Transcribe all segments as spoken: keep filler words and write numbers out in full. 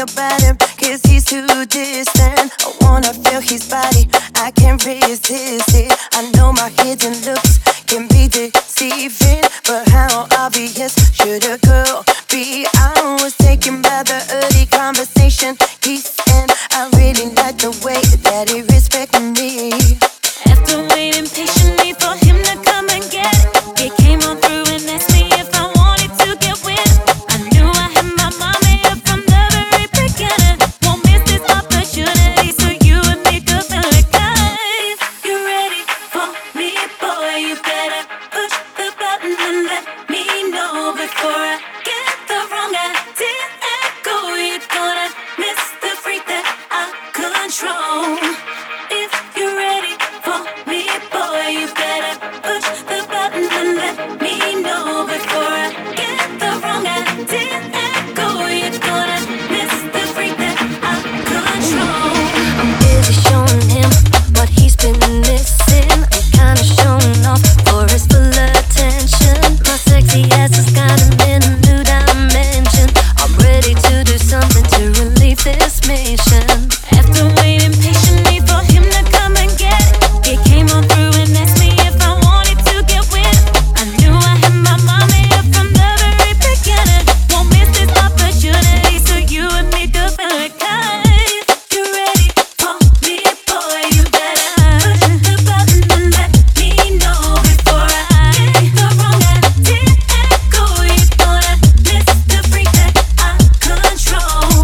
about him, cause he's too distant. I wanna feel his body, I can't resist it. I know my hidden looks can be deceiving, but how obvious should a girl be? I was taken by the early conversation he's in. I really like the way that he respected me. After waiting patiently for him to come and get it, he came on through and asked me if I wanted to get with him. I knew I had my mind made up from the very beginning. Won't miss this opportunity, so you and me could feel like guys. You ready for me, boy? You better push the button and let me know before I get the wrong idea and go. You're gonna miss the freak that I control. If you're ready for me, boy, you better push the button and let me know before I get the wrong idea and go. You're gonna miss the freak that I control. I'm busy showing him what he's been missing. I'm kinda showing off for his full attention. My sexy ass has got him in a new dimension. I'm ready to do something to relieve this mission. After waiting patiently for him to come and get it, he came on through and asked me if I wanted to get with him. I knew I had my mind made up from the very beginning. Won't miss this opportunity, so you and me could feel like guys. You ready for me, boy? You better push the button and let me know before I get the wrong idea and go. You're gonna miss the freak that I control.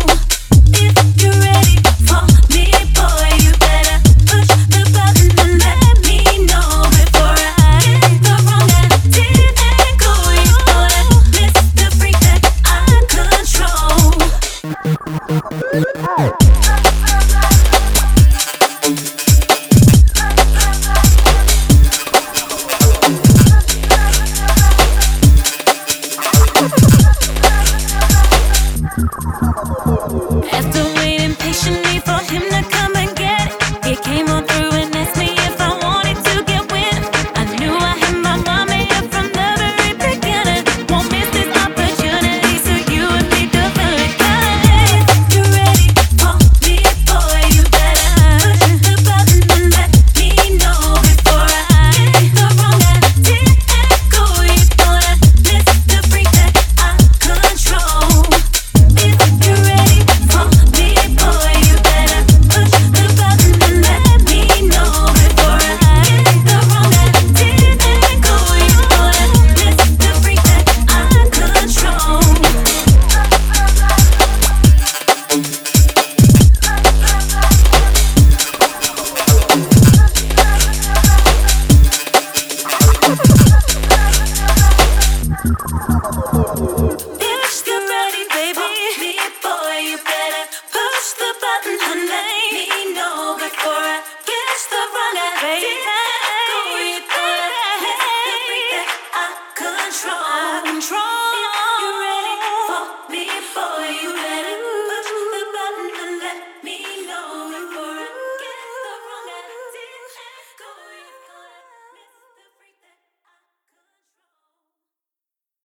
If you're ready for me, boy, you better push the button and let me know before I get the wrong idea and go. You're gonna miss the freak that I control.